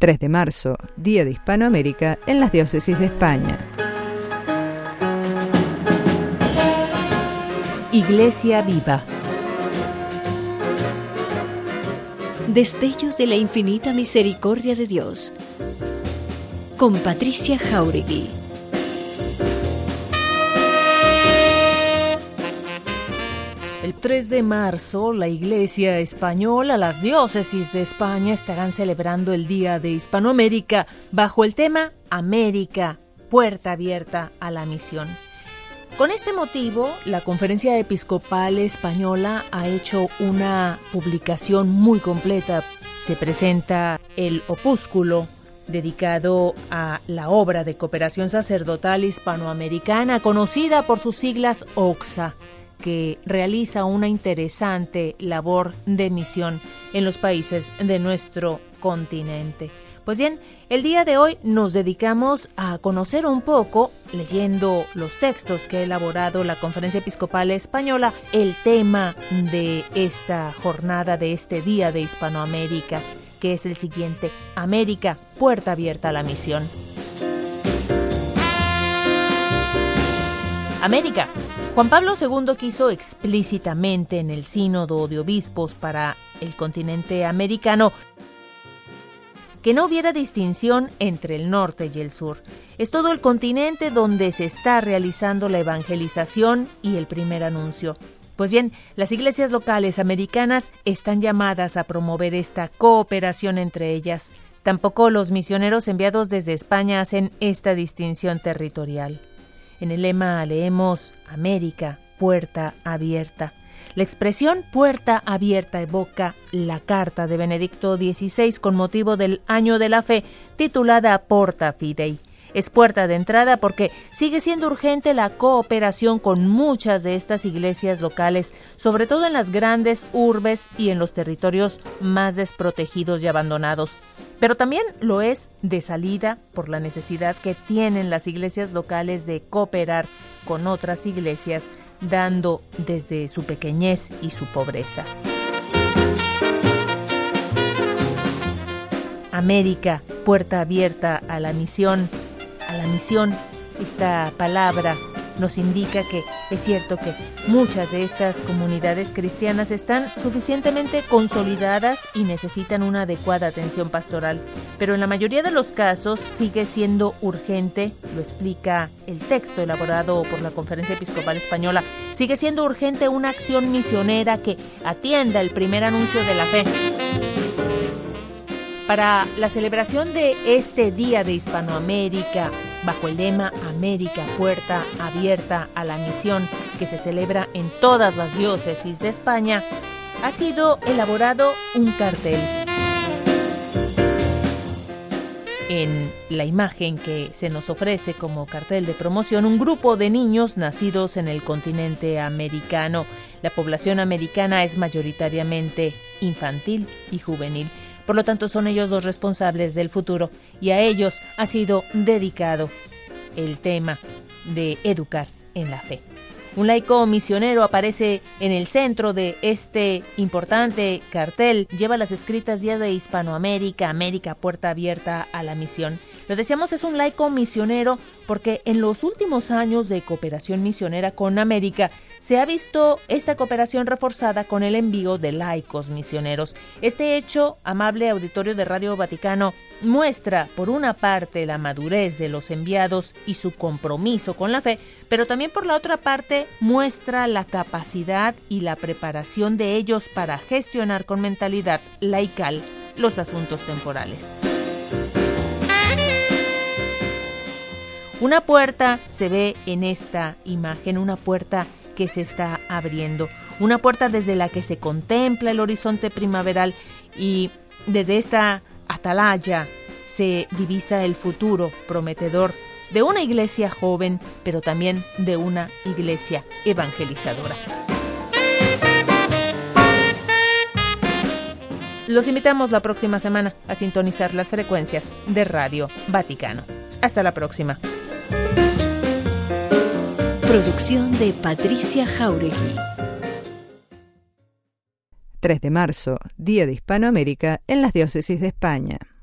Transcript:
3 de marzo, Día de Hispanoamérica en las diócesis de España. Iglesia Viva. Destellos de la infinita misericordia de Dios. Con Patricia Jáuregui. El 3 de marzo, la Iglesia Española, las diócesis de España estarán celebrando el Día de Hispanoamérica bajo el tema América, puerta abierta a la misión. Con este motivo, la Conferencia Episcopal Española ha hecho una publicación muy completa. Se presenta el opúsculo dedicado a la obra de cooperación sacerdotal hispanoamericana, conocida por sus siglas OCSA, que realiza una interesante labor de misión en los países de nuestro continente. Pues bien, el día de hoy nos dedicamos a conocer un poco, leyendo los textos que ha elaborado la Conferencia Episcopal Española, el tema de esta jornada, de este Día de Hispanoamérica, que es el siguiente: América, puerta abierta a la misión. América. Juan Pablo II quiso explícitamente en el Sínodo de Obispos para el continente americano que no hubiera distinción entre el norte y el sur. Es todo el continente donde se está realizando la evangelización y el primer anuncio. Pues bien, las iglesias locales americanas están llamadas a promover esta cooperación entre ellas. Tampoco los misioneros enviados desde España hacen esta distinción territorial. En el lema leemos América, puerta abierta. La expresión puerta abierta evoca la carta de Benedicto XVI con motivo del Año de la Fe, titulada Porta Fidei. Es puerta de entrada porque sigue siendo urgente la cooperación con muchas de estas iglesias locales, sobre todo en las grandes urbes y en los territorios más desprotegidos y abandonados. Pero también lo es de salida por la necesidad que tienen las iglesias locales de cooperar con otras iglesias, dando desde su pequeñez y su pobreza. América, puerta abierta a la misión. A la misión, esta palabra nos indica que es cierto que muchas de estas comunidades cristianas están suficientemente consolidadas y necesitan una adecuada atención pastoral, pero en la mayoría de los casos sigue siendo urgente, lo explica el texto elaborado por la Conferencia Episcopal Española, sigue siendo urgente una acción misionera que atienda el primer anuncio de la fe. Para la celebración de este Día de Hispanoamérica, bajo el lema América, puerta abierta a la misión, que se celebra en todas las diócesis de España, ha sido elaborado un cartel. En la imagen que se nos ofrece como cartel de promoción, un grupo de niños nacidos en el continente americano. La población americana es mayoritariamente infantil y juvenil. Por lo tanto, son ellos los responsables del futuro y a ellos ha sido dedicado el tema de educar en la fe. Un laico misionero aparece en el centro de este importante cartel. Lleva las escritas Día de Hispanoamérica, América, puerta abierta a la misión. Lo decíamos, es un laico misionero porque en los últimos años de cooperación misionera con América se ha visto esta cooperación reforzada con el envío de laicos misioneros. Este hecho, amable auditorio de Radio Vaticano, muestra por una parte la madurez de los enviados y su compromiso con la fe, pero también por la otra parte muestra la capacidad y la preparación de ellos para gestionar con mentalidad laical los asuntos temporales. Una puerta se ve en esta imagen, una puerta que se está abriendo, una puerta desde la que se contempla el horizonte primaveral y desde esta atalaya se divisa el futuro prometedor de una iglesia joven, pero también de una iglesia evangelizadora. Los invitamos la próxima semana a sintonizar las frecuencias de Radio Vaticano. Hasta la próxima. Producción de Patricia Jáuregui. 3 de marzo, Día de Hispanoamérica en las diócesis de España.